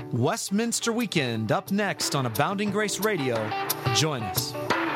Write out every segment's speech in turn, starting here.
Westminster Weekend up next on Abounding Grace Radio. Join us.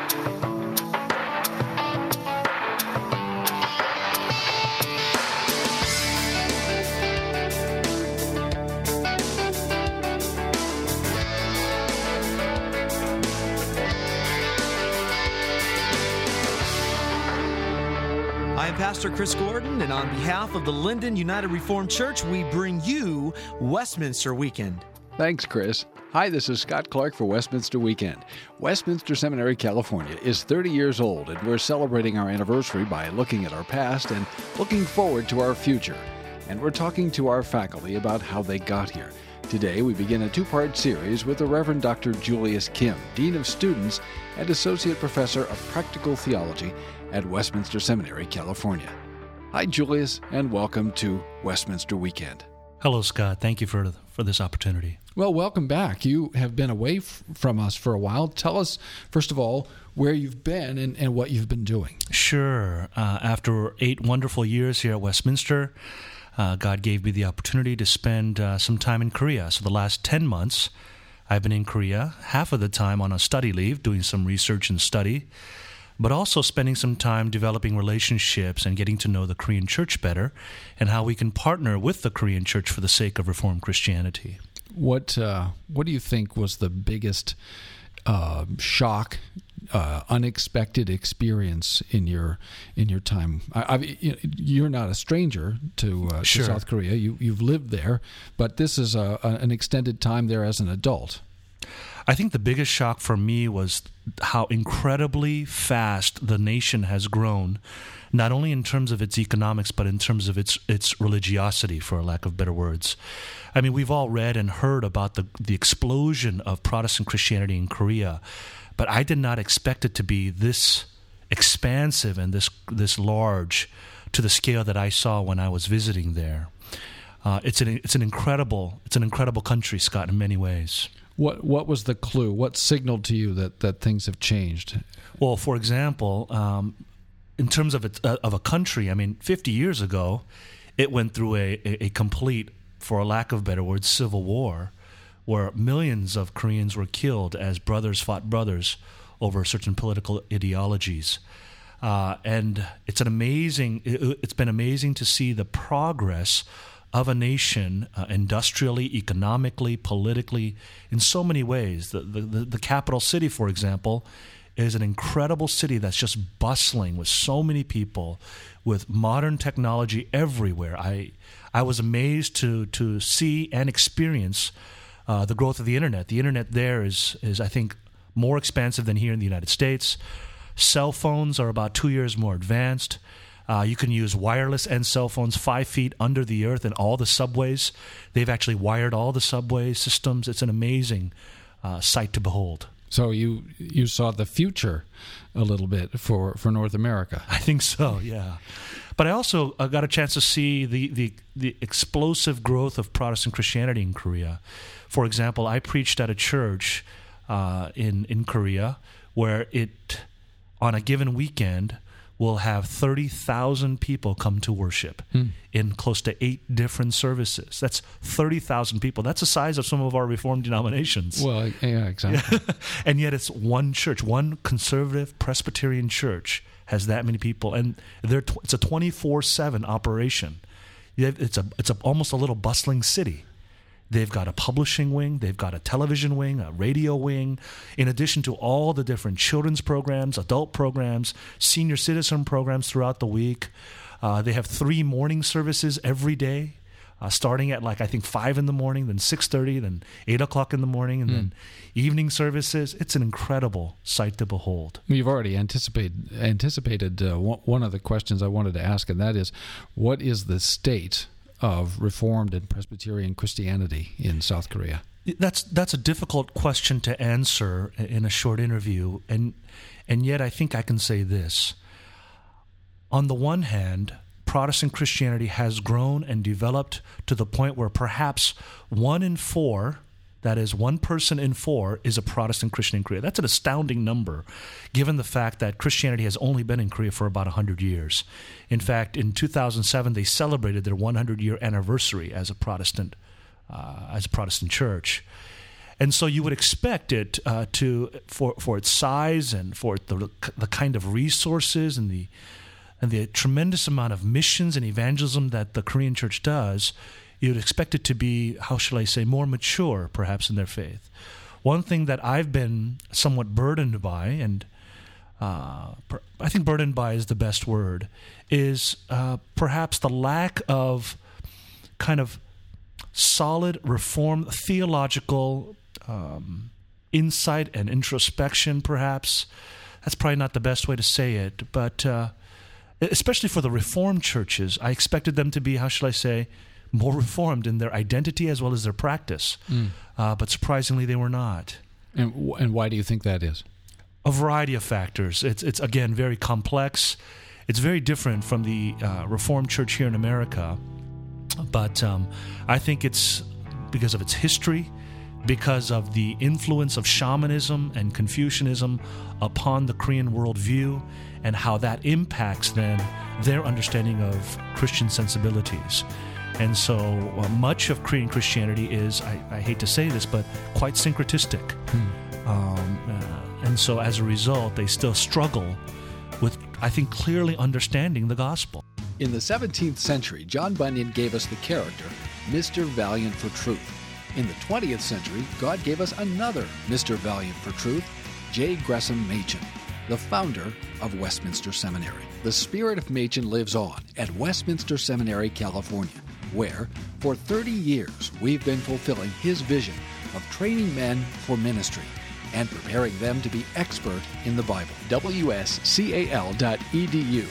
I'm Pastor Chris Gordon, and on behalf of the Linden United Reformed Church, we bring you Westminster Weekend. Thanks, Chris. Hi, this is Scott Clark for Westminster Weekend. Westminster Seminary, California is 30 years old, and we're celebrating our anniversary by looking at our past and looking forward to our future. And we're talking to our faculty about how they got here. Today, we begin a two-part series with the Reverend Dr. Julius Kim, Dean of Students and Associate Professor of Practical Theology at Westminster Seminary, California. Hi, Julius, and welcome to Westminster Weekend. Hello, Scott. Thank you for this opportunity. Well, welcome back. You have been away from us for a while. Tell us, first of all, where you've been and what you've been doing. Sure. After 8 wonderful years here at Westminster, God gave me the opportunity to spend some time in Korea. So the last 10 months, I've been in Korea, half of the time on a study leave, doing some research and study, but also spending some time developing relationships and getting to know the Korean church better and how we can partner with the Korean church for the sake of Reformed Christianity. What do you think was the biggest shock, unexpected experience in your time? You're not a stranger to Sure. South Korea. You've lived there, but this is an extended time there as an adult. I think the biggest shock for me was how incredibly fast the nation has grown, not only in terms of its economics, but in terms of its religiosity, for a lack of better words. I mean, we've all read and heard about the explosion of Protestant Christianity in Korea, but I did not expect it to be this expansive and this large to the scale that I saw when I was visiting there. It's an incredible country, Scott, in many ways. What was the clue? What signaled to you that things have changed? Well, for example, in terms of a country, I mean, 50 years ago, it went through a complete, for a lack of better words, civil war, where millions of Koreans were killed as brothers fought brothers over certain political ideologies. And it's been amazing to see the progress of a nation industrially, economically, politically, in so many ways. The capital city, for example, is an incredible city that's just bustling with so many people, with modern technology everywhere. I was amazed to see and experience the growth of the internet. The internet there is I think, more expansive than here in the United States. Cell phones are about 2 years more advanced. You can use wireless and cell phones 5 feet under the earth in all the subways. They've actually wired all the subway systems. It's an amazing sight to behold. So you saw the future a little bit for North America. I think so, yeah. But I also got a chance to see the explosive growth of Protestant Christianity in Korea. For example, I preached at a church in Korea where it, on a given weekend, will have 30,000 people come to worship in close to 8 different services. That's 30,000 people. That's the size of some of our Reformed denominations. Well, yeah, exactly. And yet it's one church, one conservative Presbyterian church has that many people, and it's a 24/7 operation. It's almost a little bustling city. They've got a publishing wing, they've got a television wing, a radio wing, in addition to all the different children's programs, adult programs, senior citizen programs throughout the week. They have 3 morning services every day, starting at I think 5 in the morning, then 6:30, then 8 o'clock in the morning, and then evening services. It's an incredible sight to behold. You've already anticipated one of the questions I wanted to ask, and that is, what is the state of Reformed and Presbyterian Christianity in South Korea? That's a difficult question to answer in a short interview, and yet I think I can say this. On the one hand, Protestant Christianity has grown and developed to the point where perhaps 1 in 4, that is, 1 person in 4, is a Protestant Christian in Korea. That's an astounding number, given the fact that Christianity has only been in Korea for about 100 years. In fact, in 2007, they celebrated their 100-year anniversary as a Protestant as a Protestant church. And so you would expect it for its size and for the kind of resources and the tremendous amount of missions and evangelism that the Korean church does, you would expect it to be, how shall I say, more mature, perhaps, in their faith. One thing that I've been somewhat burdened by, and I think burdened by is the best word, is perhaps the lack of kind of solid Reformed theological insight and introspection, perhaps. That's probably not the best way to say it, but especially for the Reformed churches, I expected them to be, how shall I say, more Reformed in their identity as well as their practice. But surprisingly, they were not. And why do you think that is? A variety of factors. It's again, very complex. It's very different from the Reformed church here in America. But I think it's because of its history, because of the influence of shamanism and Confucianism upon the Korean worldview, and how that impacts then their understanding of Christian sensibilities. And so much of Korean Christianity is, I hate to say this, but quite syncretistic. And so as a result, they still struggle with, I think, clearly understanding the gospel. In the 17th century, John Bunyan gave us the character Mr. Valiant for Truth. In the 20th century, God gave us another Mr. Valiant for Truth, J. Gresham Machen, the founder of Westminster Seminary. The spirit of Machen lives on at Westminster Seminary, California, where for 30 years we've been fulfilling his vision of training men for ministry and preparing them to be expert in the Bible. WSCAL.edu,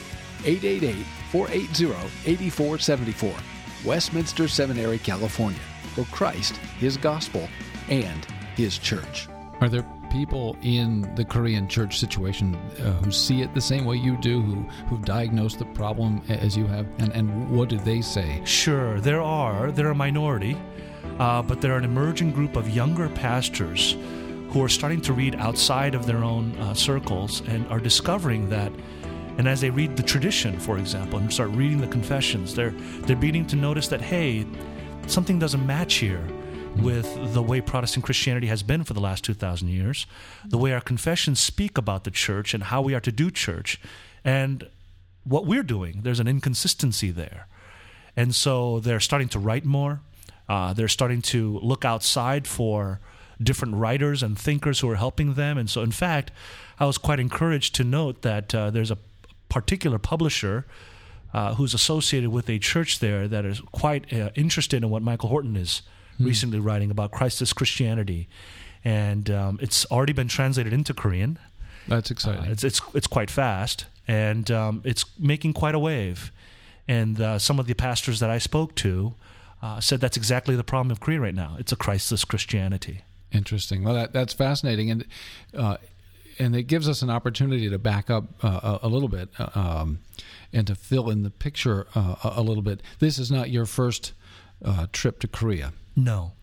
888-480-8474, Westminster Seminary, California, for Christ, His gospel, and His church. Are there people in the Korean church situation who see it the same way you do, who've diagnosed the problem as you have, and what do they say? Sure, they're a minority, but they're an emerging group of younger pastors who are starting to read outside of their own circles and are discovering that. And as they read the tradition, for example, and start reading the confessions, they're beginning to notice that, hey, something doesn't match here with the way Protestant Christianity has been for the last 2,000 years, the way our confessions speak about the church and how we are to do church, and what we're doing. There's an inconsistency there. And so they're starting to write more. They're starting to look outside for different writers and thinkers who are helping them. And so, in fact, I was quite encouraged to note that there's a particular publisher who's associated with a church there that is quite interested in what Michael Horton is recently writing about Christ's Christianity. And it's already been translated into Korean. That's exciting. It's quite fast, and it's making quite a wave. And some of the pastors that I spoke to said that's exactly the problem of Korea right now. It's a Christless Christianity. Interesting. Well, that's fascinating, and it gives us an opportunity to back up a little bit and to fill in the picture a little bit. This is not your first trip to Korea. No.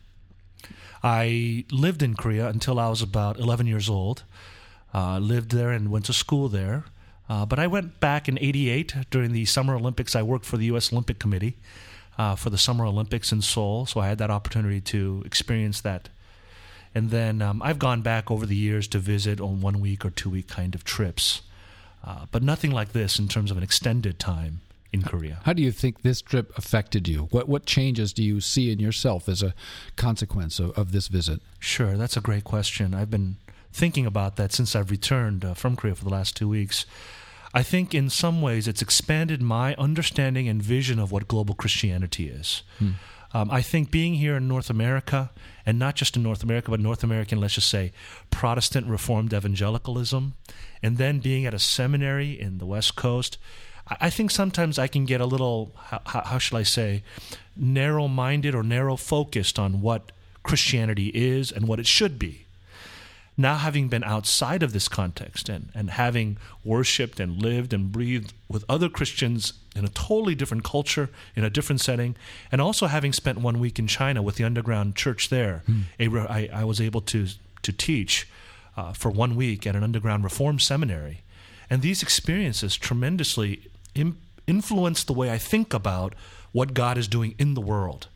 I lived in Korea until I was about 11 years old. Lived there and went to school there. But I went back in 88 during the Summer Olympics. I worked for the U.S. Olympic Committee for the Summer Olympics in Seoul, so I had that opportunity to experience that. And then I've gone back over the years to visit on 1 week or 2 week kind of trips, but nothing like this in terms of an extended time in Korea. How do you think this trip affected you? What changes do you see in yourself as a consequence of this visit? Sure, that's a great question. I've been thinking about that since I've returned from Korea for the last 2 weeks. I think in some ways it's expanded my understanding and vision of what global Christianity is. I think being here in North America, and not just in North America, but North American, let's just say, Protestant Reformed evangelicalism, and then being at a seminary in the West Coast, I think sometimes I can get a little, how shall I say, narrow-minded or narrow-focused on what Christianity is and what it should be. Now, having been outside of this context and having worshipped and lived and breathed with other Christians in a totally different culture, in a different setting, and also having spent 1 week in China with the underground church there, I was able to teach for 1 week at an underground Reformed seminary. And these experiences tremendously influenced the way I think about what God is doing in the world.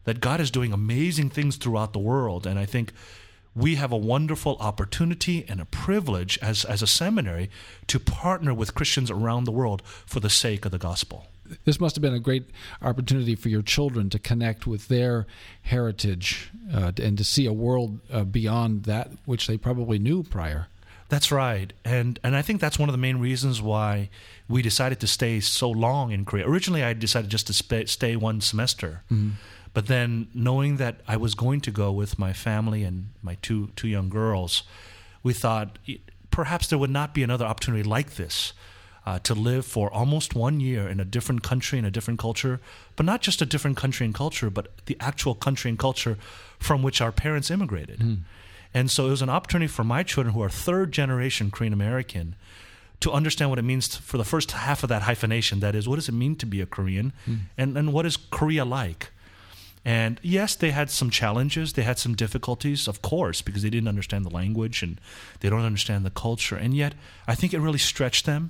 that God is doing amazing things throughout the world. And I think we have a wonderful opportunity and a privilege as a seminary to partner with Christians around the world for the sake of the gospel. This must have been a great opportunity for your children to connect with their heritage and to see a world beyond that which they probably knew prior. That's right. And I think that's one of the main reasons why we decided to stay so long in Korea. Originally, I decided just to stay one semester. Mm-hmm. But then knowing that I was going to go with my family and my two young girls, we thought perhaps there would not be another opportunity like this to live for almost 1 year in a different country and a different culture, but not just a different country and culture, but the actual country and culture from which our parents immigrated. Mm. And so it was an opportunity for my children, who are third generation Korean American, to understand what it means for the first half of that hyphenation. That is, what does it mean to be a Korean? And what is Korea like? And yes, they had some challenges. They had some difficulties, of course, because they didn't understand the language and they don't understand the culture. And yet, I think it really stretched them.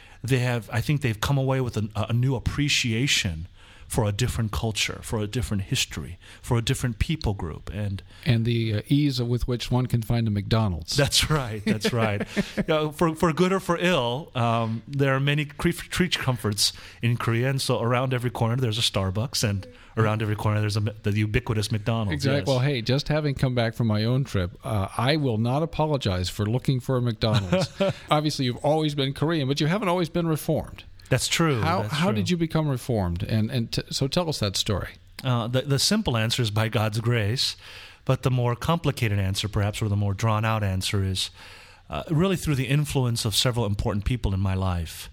I think they've come away with a new appreciation for a different culture, for a different history, for a different people group, and the ease with which one can find a McDonald's. That's right. That's right. For good or for ill, there are many creature comforts in Korea, and so around every corner there's a Starbucks, and around every corner there's the ubiquitous McDonald's. Exactly. Yes. Well, hey, just having come back from my own trip, I will not apologize for looking for a McDonald's. Obviously, you've always been Korean, but you haven't always been Reformed. That's true. How did you become Reformed? So tell us that story. The simple answer is by God's grace, but the more complicated answer, perhaps, or the more drawn-out answer is really through the influence of several important people in my life.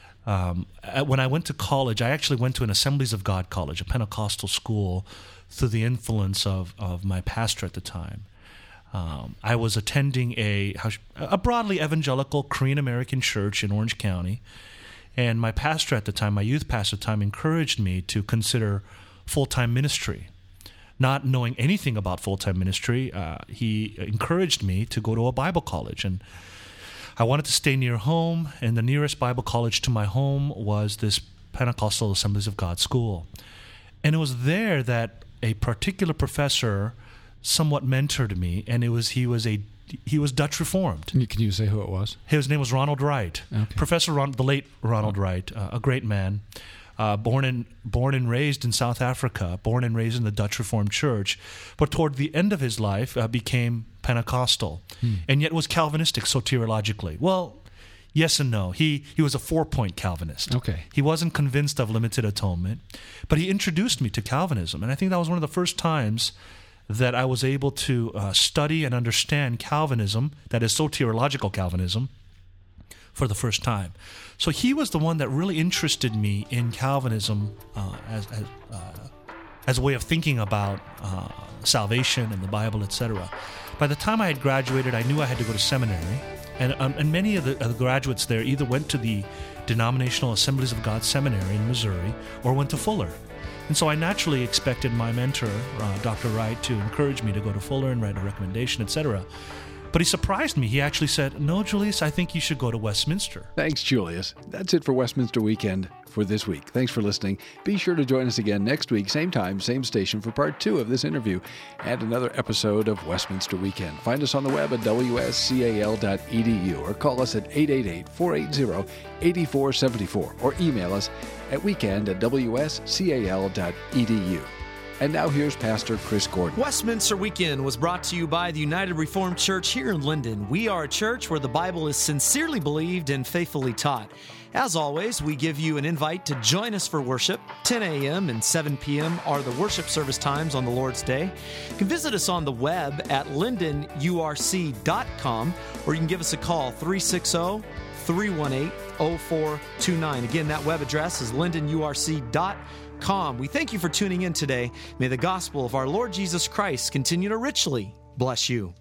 When I went to college, I actually went to an Assemblies of God college, a Pentecostal school, through the influence of my pastor at the time. I was attending a broadly evangelical Korean American church in Orange County. And my pastor at the time, my youth pastor at the time, encouraged me to consider full-time ministry. Not knowing anything about full-time ministry, he encouraged me to go to a Bible college. And I wanted to stay near home, and the nearest Bible college to my home was this Pentecostal Assemblies of God school. And it was there that a particular professor somewhat mentored me, and he was Dutch Reformed. Can you say who it was? His name was Ronald Wright. Okay. The late Ronald Wright, a great man, born and raised in South Africa, born and raised in the Dutch Reformed Church, but toward the end of his life became Pentecostal, and yet was Calvinistic soteriologically. Well, yes and no. He was a 4-point Calvinist. Okay. He wasn't convinced of limited atonement, but he introduced me to Calvinism, and I think that was one of the first times that I was able to study and understand Calvinism, that is soteriological Calvinism, for the first time. So he was the one that really interested me in Calvinism as a way of thinking about salvation and the Bible, etc. By the time I had graduated, I knew I had to go to seminary, and many of the graduates there either went to the Denominational Assemblies of God Seminary in Missouri or went to Fuller. And so I naturally expected my mentor, Dr. Wright, to encourage me to go to Fuller and write a recommendation, etc. But he surprised me. He actually said, "No, Julius, I think you should go to Westminster." Thanks, Julius. That's it for Westminster Weekend for this week. Thanks for listening. Be sure to join us again next week, same time, same station, for part 2 of this interview and another episode of Westminster Weekend. Find us on the web at wscal.edu or call us at 888-480-8474 or email us at weekend@wscal.edu. And now here's Pastor Chris Gordon. Westminster Weekend was brought to you by the United Reformed Church here in Linden. We are a church where the Bible is sincerely believed and faithfully taught. As always, we give you an invite to join us for worship. 10 a.m. and 7 p.m. are the worship service times on the Lord's Day. You can visit us on the web at lindenurc.com, or you can give us a call, 360-318-0429. Again, that web address is lindenurc.com. We thank you for tuning in today. May the gospel of our Lord Jesus Christ continue to richly bless you.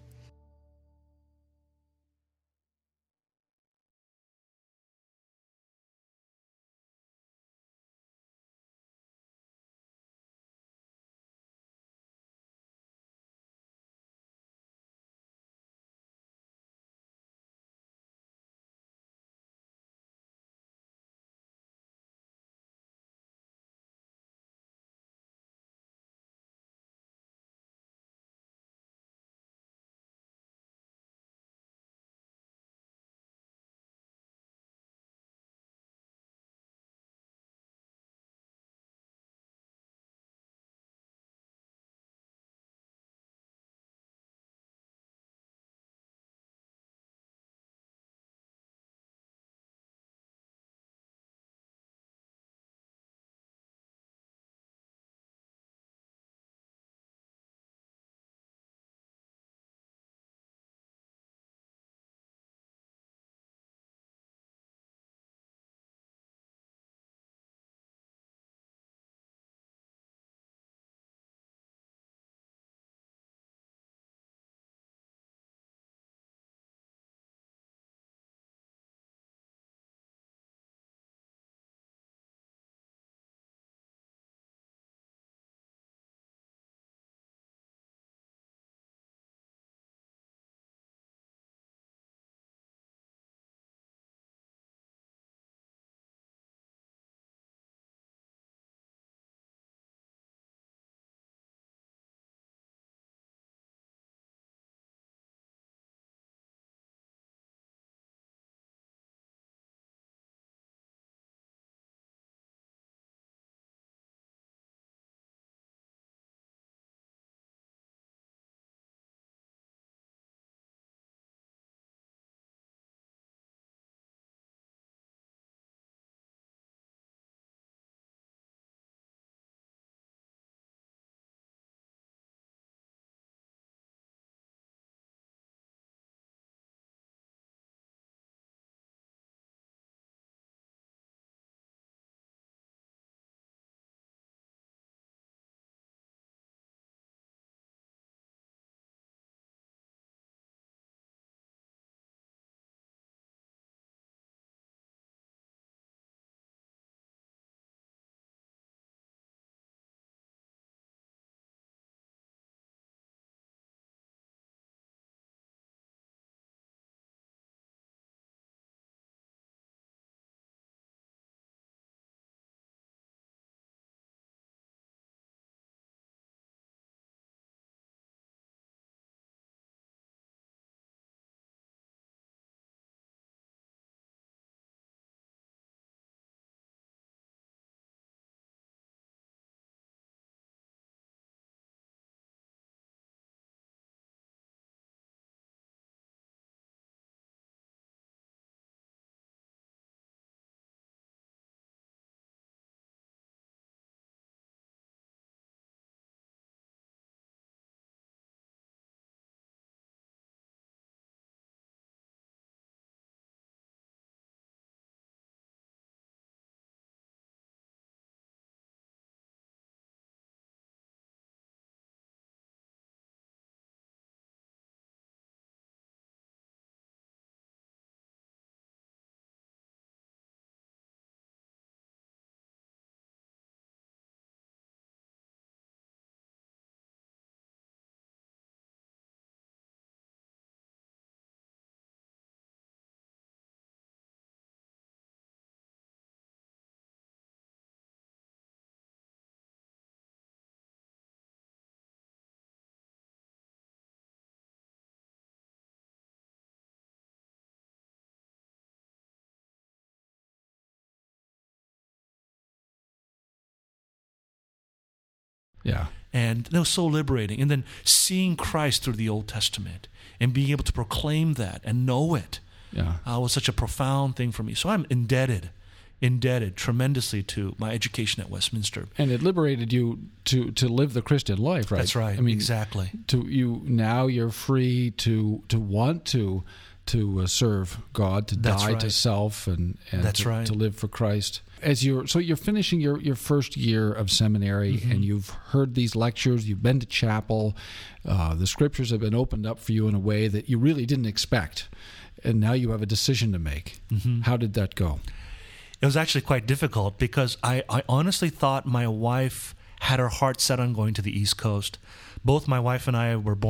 Yeah. And it was so liberating. And then seeing Christ through the Old Testament and being able to proclaim that and know it was such a profound thing for me. So I'm indebted tremendously to my education at Westminster. And it liberated you to live the Christian life, right? That's right. I mean, exactly. Now you're free to want to serve God, to That's die right. to self, and That's right. to live for Christ. So you're finishing your first year of seminary, Mm-hmm. and you've heard these lectures, you've been to chapel, the scriptures have been opened up for you in a way that you really didn't expect, and now you have a decision to make. Mm-hmm. How did that go? It was actually quite difficult because I honestly thought my wife had her heart set on going to the East Coast. Both my wife and I were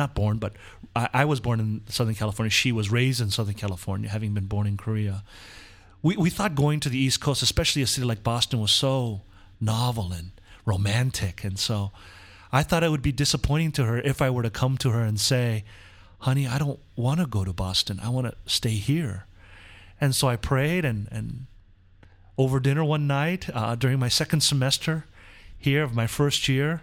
I was born in Southern California. She was raised in Southern California, having been born in Korea. We thought going to the East Coast, especially a city like Boston, was so novel and romantic. And so I thought it would be disappointing to her if I were to come to her and say, honey, I don't want to go to Boston. I want to stay here. And so I prayed, and over dinner one night during my second semester here of my first year,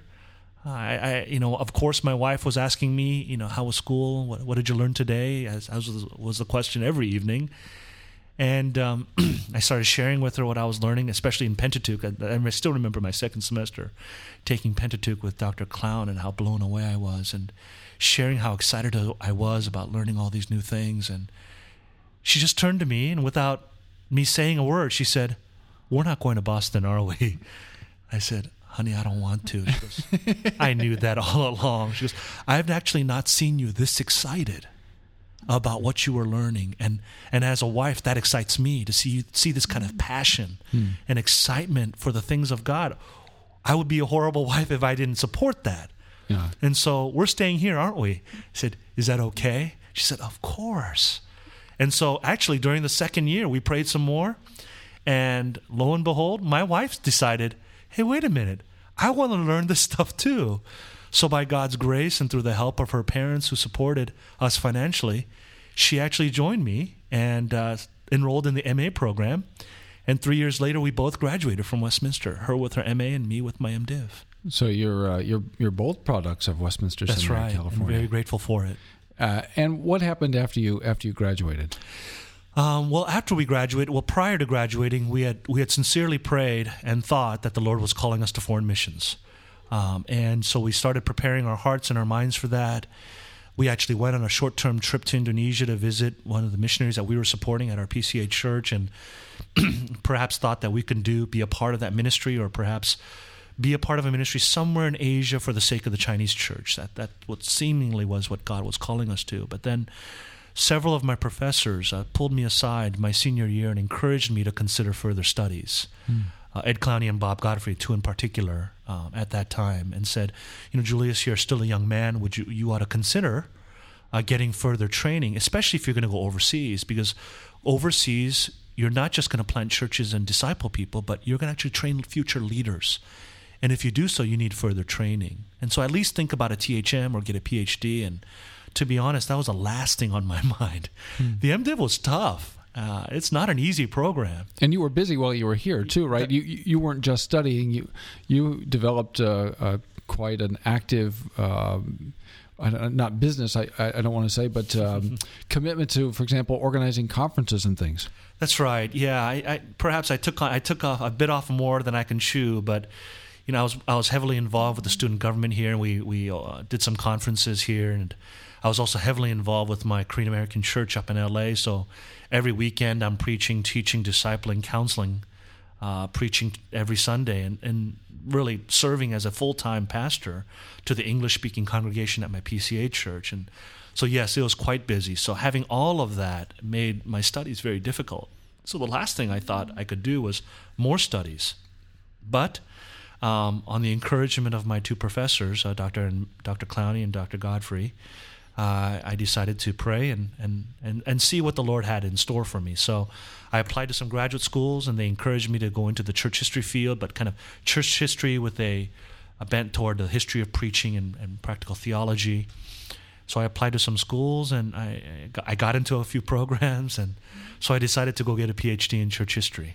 of course, my wife was asking me, how was school? What did you learn today? As was the question every evening. And I started sharing with her what I was learning, especially in Pentateuch. I still remember my second semester taking Pentateuch with Dr. Clown and how blown away I was, and sharing how excited I was about learning all these new things. And she just turned to me, and without me saying a word, she said, "We're not going to Boston, are we?" I said, "Honey, I don't want to." She goes, "I knew that all along." She goes, "I've actually not seen you this excited about what you were learning, and as a wife, that excites me to see this kind of passion and excitement for the things of God. I would be a horrible wife if I didn't support that." Yeah. And so we're staying here, aren't we? I said, "Is that okay?" She said, "Of course." And so actually during the second year, we prayed some more, and lo and behold, my wife decided, hey, wait a minute, I want to learn this stuff too. So by God's grace and through the help of her parents who supported us financially, she actually joined me and enrolled in the MA program. And 3 years later, we both graduated from Westminster, her with her MA and me with my MDiv. So you're both products of Westminster That's Seminary, right. California. I'm very grateful for it. And what happened after you graduated? Prior to graduating, we had sincerely prayed and thought that the Lord was calling us to foreign missions. And so we started preparing our hearts and our minds for that. We actually went on a short-term trip to Indonesia to visit one of the missionaries that we were supporting at our PCA church, and perhaps thought that we could be a part of that ministry, or perhaps be a part of a ministry somewhere in Asia for the sake of the Chinese church. That what seemingly was what God was calling us to. But then several of my professors pulled me aside my senior year and encouraged me to consider further studies. Ed Clowney and Bob Godfrey, two in particular, at that time, and said, Julius, you're still a young man. You ought to consider getting further training, especially if you're going to go overseas, because overseas you're not just going to plant churches and disciple people, but you're going to actually train future leaders. And if you do so, you need further training. And so at least think about a THM or get a PhD. And to be honest, that was the last thing on my mind. The MDiv was tough. It's not an easy program. And you were busy while you were here too, right? You weren't just studying. You developed quite an active, not business, I don't want to say, but commitment to, for example, organizing conferences and things. That's right. Yeah, perhaps I took a bit off more than I can chew, but I was heavily involved with the student government here, and we did some conferences here, and I was also heavily involved with my Korean American church up in LA. So every weekend I'm preaching, teaching, discipling, counseling, preaching every Sunday, and really serving as a full-time pastor to the English-speaking congregation at my PCA church. And so yes, it was quite busy. So having all of that made my studies very difficult. So the last thing I thought I could do was more studies. But on the encouragement of my two professors, Dr. Clowney and Dr. Godfrey, I decided to pray and see what the Lord had in store for me. So I applied to some graduate schools, and they encouraged me to go into the church history field, but kind of church history with a bent toward the history of preaching and practical theology. So I applied to some schools, and I got into a few programs, and so I decided to go get a PhD in church history.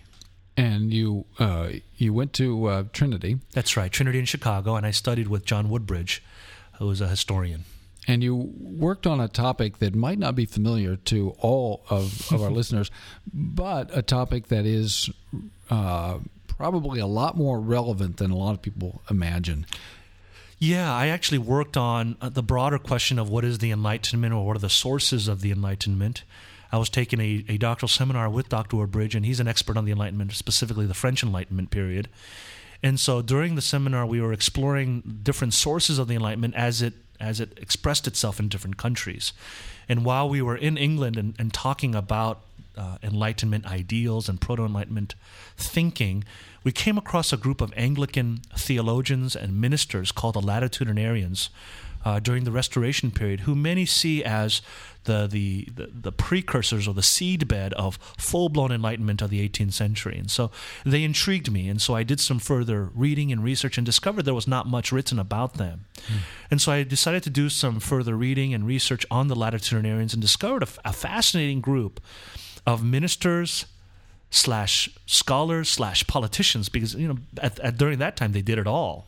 And you went to Trinity. That's right, Trinity in Chicago, and I studied with John Woodbridge, who is a historian. And you worked on a topic that might not be familiar to all of our listeners, but a topic that is probably a lot more relevant than a lot of people imagine. Yeah, I actually worked on the broader question of what is the Enlightenment, or what are the sources of the Enlightenment. I was taking a doctoral seminar with Dr. Woodbridge, and he's an expert on the Enlightenment, specifically the French Enlightenment period. And so during the seminar, we were exploring different sources of the Enlightenment as it expressed itself in different countries. And while we were in England and talking about Enlightenment ideals and proto-Enlightenment thinking, we came across a group of Anglican theologians and ministers called the Latitudinarians during the Restoration period, who many see as the precursors or the seedbed of full-blown Enlightenment of the 18th century. And so they intrigued me, and so I did some further reading and research and discovered there was not much written about them. And so I decided to do some further reading and research on the Latitudinarians and discovered a fascinating group of ministers / scholars / politicians, because during that time they did it all,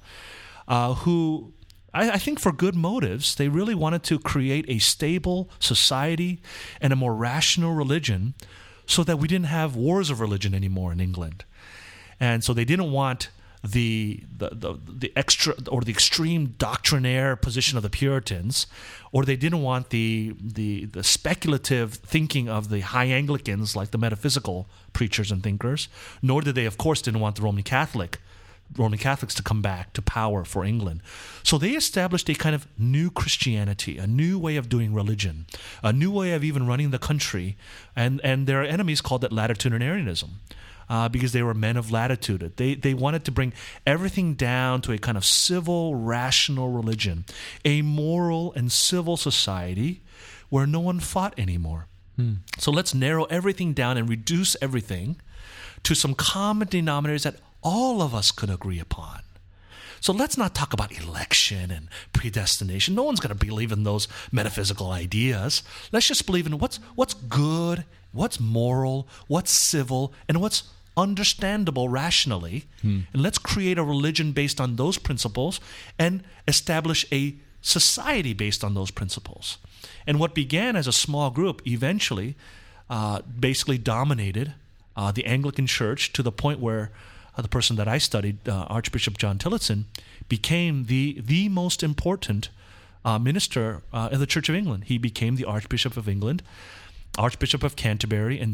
who I think for good motives, they really wanted to create a stable society and a more rational religion so that we didn't have wars of religion anymore in England. And so they didn't want the extra or the extreme doctrinaire position of the Puritans, or they didn't want the speculative thinking of the high Anglicans, like the metaphysical preachers and thinkers, nor did they, of course, didn't want the Roman Catholics to come back to power for England. So they established a kind of new Christianity, a new way of doing religion, a new way of even running the country, and their enemies called it Latitudinarianism, because they were men of latitude. They wanted to bring everything down to a kind of civil, rational religion, a moral and civil society where no one fought anymore. So let's narrow everything down and reduce everything to some common denominators that all of us could agree upon. So let's not talk about election and predestination. No one's going to believe in those metaphysical ideas. Let's just believe in what's good, what's moral, what's civil, and what's understandable rationally. And let's create a religion based on those principles and establish a society based on those principles. And what began as a small group eventually basically dominated the Anglican Church, to the point where the person that I studied, Archbishop John Tillotson, became the most important minister in the Church of England. He became the Archbishop of England, Archbishop of Canterbury in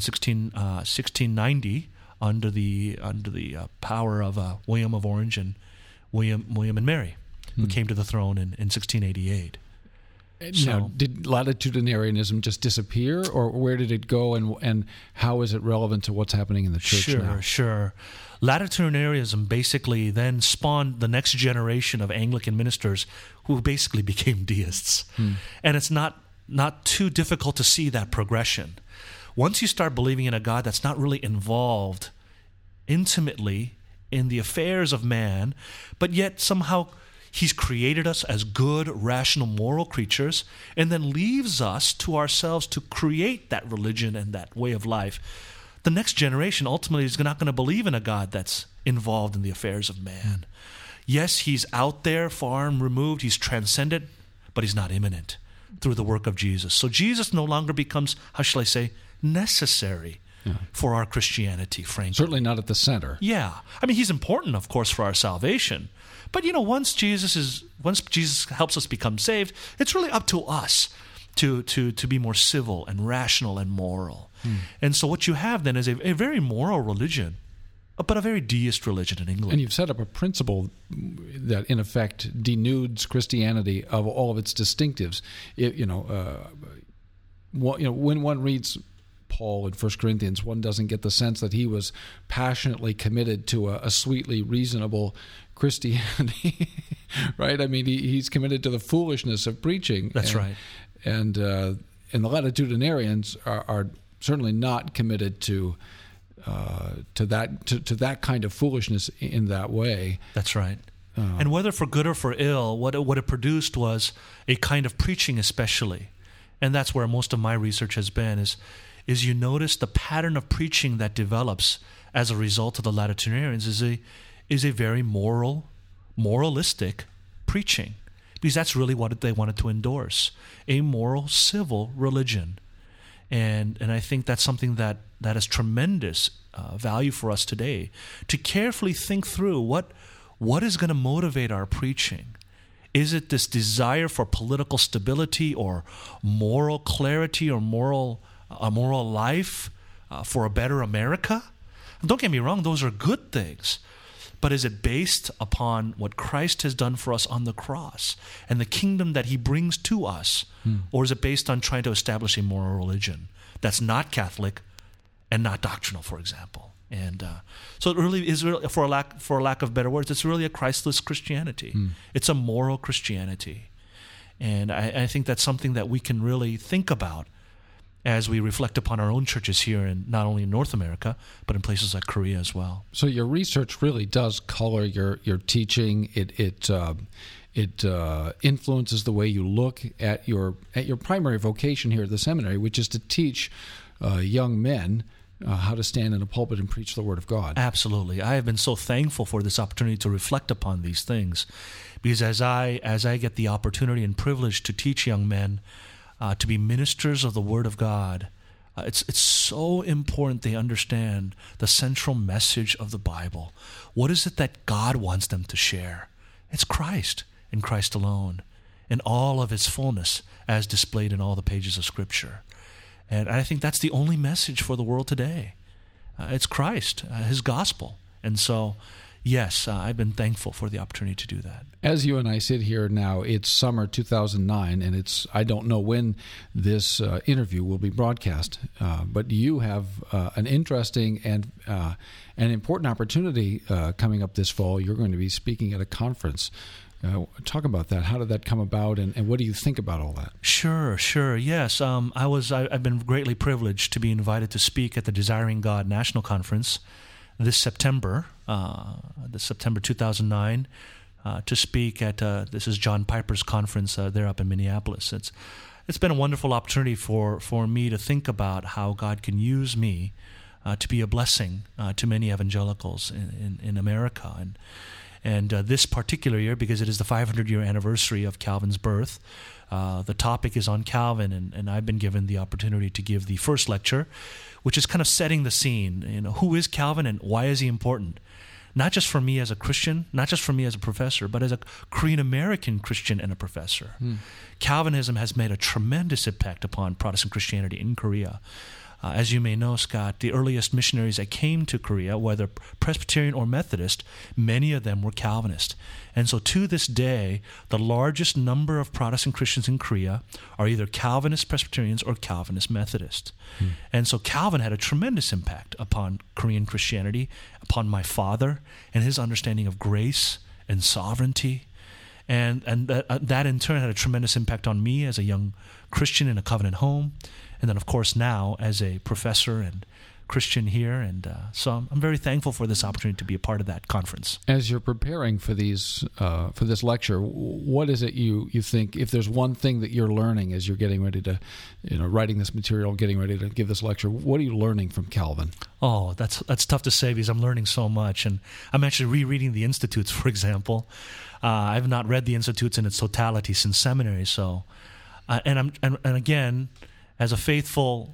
1690 under the power of William of Orange and William and Mary, who came to the throne in 1688. Now, did Latitudinarianism just disappear, or where did it go, and how is it relevant to what's happening in the church now? Sure. Latitudinarianism basically then spawned the next generation of Anglican ministers who basically became deists. And it's not too difficult to see that progression. Once you start believing in a God that's not really involved intimately in the affairs of man, but yet somehow He's created us as good, rational, moral creatures, and then leaves us to ourselves to create that religion and that way of life. The next generation ultimately is not going to believe in a God that's involved in the affairs of man. Yes, He's out there, far and removed, He's transcendent, but He's not immanent through the work of Jesus. So Jesus no longer becomes, how shall I say, necessary for our Christianity, frankly. Certainly not at the center. Yeah. I mean, He's important, of course, for our salvation. But, once Jesus helps us become saved, it's really up to us to be more civil and rational and moral. And so what you have then is a very moral religion, but a very deist religion in England. And you've set up a principle that, in effect, denudes Christianity of all of its distinctives. When one reads Paul in 1 Corinthians, one doesn't get the sense that he was passionately committed to a sweetly reasonable Christianity, right? I mean, he's committed to the foolishness of preaching. That's right. And the Latitudinarians are certainly not committed to that kind of foolishness in that way. That's right. And whether for good or for ill, what it produced was a kind of preaching, especially, and that's where most of my research has been, is is you notice the pattern of preaching that develops as a result of the latitudinarians is a very moralistic preaching, because that's really what they wanted to endorse, a moral, civil religion. And I think that's something that has tremendous value for us today, to carefully think through what is going to motivate our preaching. Is it this desire for political stability or moral clarity or a moral life for a better America? Don't get me wrong, those are good things. But is it based upon what Christ has done for us on the cross and the kingdom that he brings to us? Or is it based on trying to establish a moral religion that's not Catholic and not doctrinal, for example? And so it really is, for a lack of better words, it's really a Christless Christianity. It's a moral Christianity. And I think that's something that we can really think about as we reflect upon our own churches here, in not only in North America, but in places like Korea as well. So your research really does color your teaching. It influences the way you look at your primary vocation here at the seminary, which is to teach young men how to stand in a pulpit and preach the Word of God. Absolutely. I have been so thankful for this opportunity to reflect upon these things, because as I get the opportunity and privilege to teach young men to be ministers of the Word of God, it's so important they understand the central message of the Bible. What is it that God wants them to share? It's Christ and Christ alone, in all of His fullness as displayed in all the pages of Scripture. And I think that's the only message for the world today. It's Christ, His gospel. And so, yes, I've been thankful for the opportunity to do that. As you and I sit here now, it's summer 2009, and I don't know when this interview will be broadcast, but you have an interesting and an important opportunity coming up this fall. You're going to be speaking at a conference. Talk about that. How did that come about, and what do you think about all that? Sure. Yes, I've been greatly privileged to be invited to speak at the Desiring God National Conference this September 2009, to speak at this is John Piper's conference there up in Minneapolis. It's been a wonderful opportunity for me to think about how God can use me to be a blessing to many evangelicals in America. And this particular year, because it is the 500-year anniversary of Calvin's birth, the topic is on Calvin, and I've been given the opportunity to give the first lecture, which is kind of setting the scene. Who is Calvin and why is he important? Not just for me as a Christian, not just for me as a professor, but as a Korean-American Christian and a professor. Calvinism has made a tremendous impact upon Protestant Christianity in Korea. As you may know, Scott, the earliest missionaries that came to Korea, whether Presbyterian or Methodist, many of them were Calvinist. And so to this day, the largest number of Protestant Christians in Korea are either Calvinist Presbyterians or Calvinist Methodists. And so Calvin had a tremendous impact upon Korean Christianity, upon my father and his understanding of grace and sovereignty. And that in turn had a tremendous impact on me as a young Christian in a covenant home. And then, of course, now as a professor and Christian here. And so I'm very thankful for this opportunity to be a part of that conference. As you're preparing for this lecture, what is it you think, if there's one thing that you're learning as you're getting ready to, writing this material, getting ready to give this lecture, what are you learning from Calvin? Oh, that's tough to say, because I'm learning so much. And I'm actually rereading the Institutes, for example. I've not read the Institutes in its totality since seminary. So, and again, as a faithful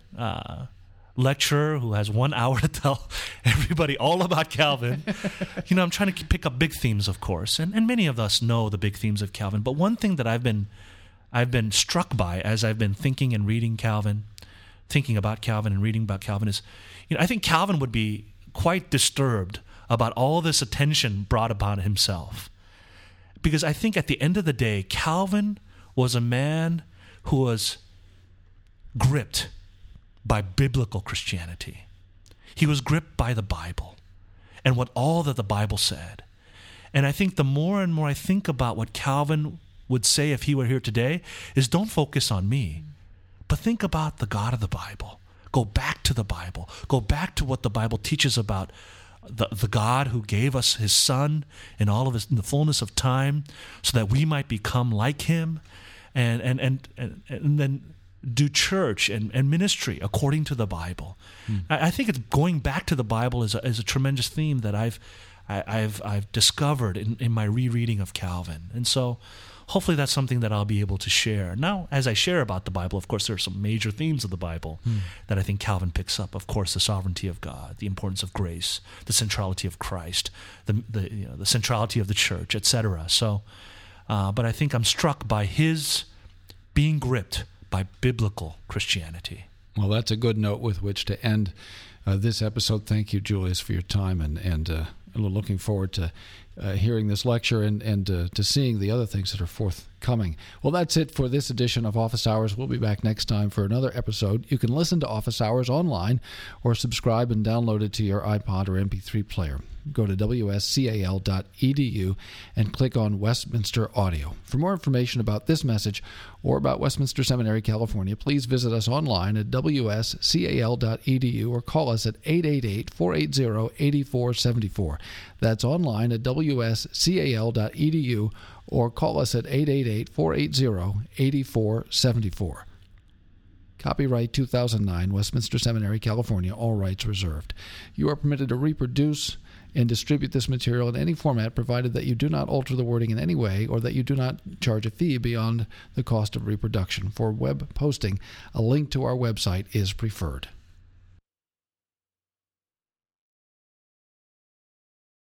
lecturer who has 1 hour to tell everybody all about Calvin, I'm trying to pick up big themes, of course, and many of us know the big themes of Calvin. But one thing that I've been struck by as I've been thinking and reading Calvin, thinking about Calvin and reading about Calvin is, I think Calvin would be quite disturbed about all this attention brought upon himself. Because I think at the end of the day, Calvin was a man who was gripped by biblical Christianity. He was gripped by the Bible and all that the Bible said. And I think the more and more I think about what Calvin would say if he were here today is, don't focus on me, but think about the God of the Bible. Go back to the Bible. Go back to what the Bible teaches about the God who gave us His Son in the fullness of time, so that we might become like Him, and then do church and ministry according to the Bible. I think it's going back to the Bible is a tremendous theme that I've discovered in my rereading of Calvin. And so hopefully that's something that I'll be able to share. Now, as I share about the Bible, of course, there are some major themes of the Bible that I think Calvin picks up. Of course, the sovereignty of God, the importance of grace, the centrality of Christ, the centrality of the church, etc. So, but I think I'm struck by his being gripped by biblical Christianity. Well, that's a good note with which to end this episode. Thank you, Julius, for your time, and looking forward to hearing this lecture and to seeing the other things that are forthcoming. Well, that's it for this edition of Office Hours. We'll be back next time for another episode. You can listen to Office Hours online or subscribe and download it to your iPod or MP3 player. Go to wscal.edu and click on Westminster Audio. For more information about this message or about Westminster Seminary, California, please visit us online at wscal.edu or call us at 888-480-8474. That's online at wscal.edu or call us at 888-480-8474. Copyright 2009, Westminster Seminary, California, all rights reserved. You are permitted to reproduce and distribute this material in any format provided that you do not alter the wording in any way or that you do not charge a fee beyond the cost of reproduction. For web posting, a link to our website is preferred.